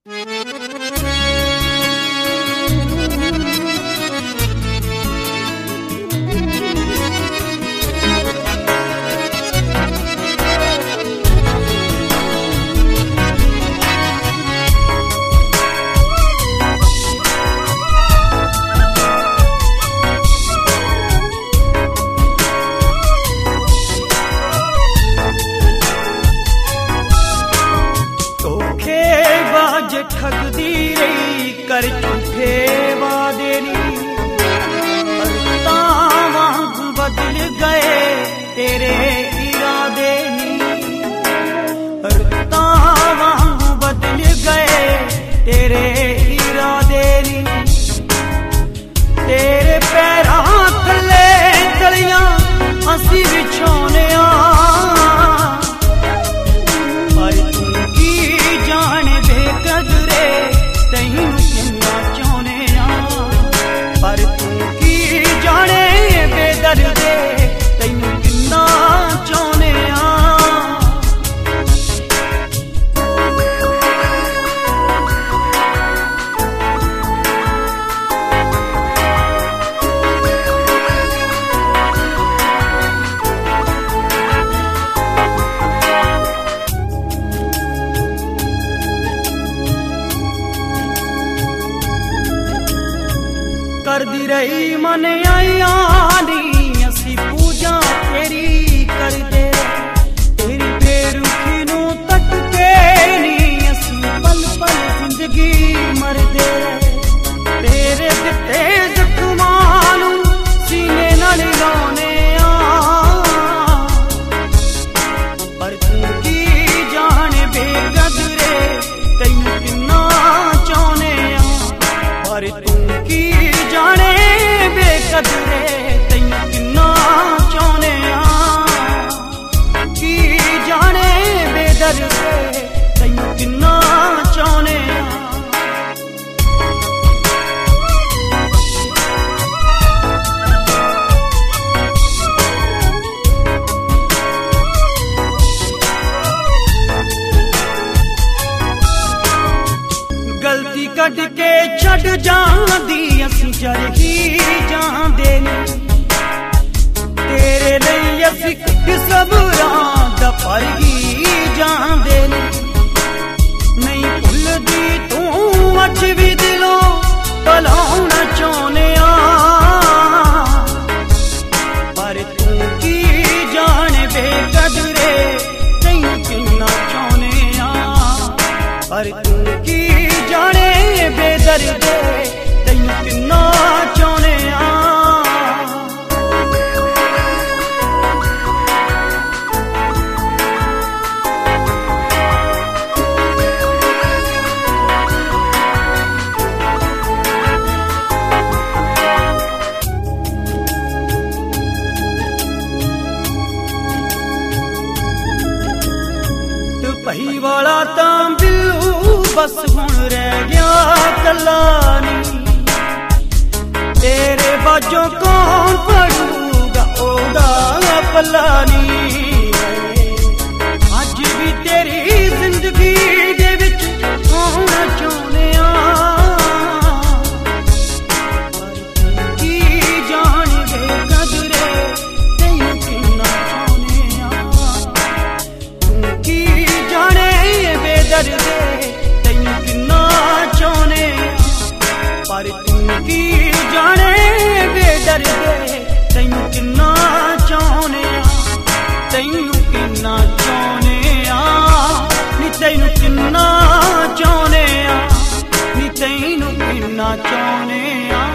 ठगदी रही कर झूठे वादे नी, वांग बदल गए तेरे इरादे नी, वांग बदल गए तेरे इरादे नी। तेरे पैरां थल्ले गलियां असी विछाने करदी रही मन आईया नी असी पूजा तेरी करदे, तेरी बेरुखी नू तक के नी असी पल पल जिंदगी मरदे। तेरे दिते जख्मां नू सीने नाल लाने पर तू की जाने बेकदरे तैनू किन्ना चाहने पर तू की जाने बेकदरे तैनू किन्ना चाहने की जाने बेदर्दे तैनू किन्ना चाहने। गलती कढ़ के छड़ जांदी असी जर ही जांदे नी, तेरे लिए असी सबरां दा पर ही जांदे नी। नहीं भुलदी तू अज भी दिलों भलाउणा चाहने पर तू की जाने बेकदरे तैनू किन्ना चाहने पर तू की जाने बेदर्दे तैनू किन्ना चाहने दुपही वाला तां बिल्लू बस हुण रह गया कल्ला नी, तेरे बाजों कौन पड़ूगा ओदा पल्ला नी। अज भी तेरी जिंदगी दे विच होना चाहने पर की जान बेकदरे तैनू किन्ना चाहने तू की जाने बेदर्दे तैनू किन्ना चाहने पर तू की जाने बेदर्दे तैनू किन्ना चाहने तैनू किन्ना चाहने नी तैनू किन्ना चाहने नी तैनू किन्ना चाहने।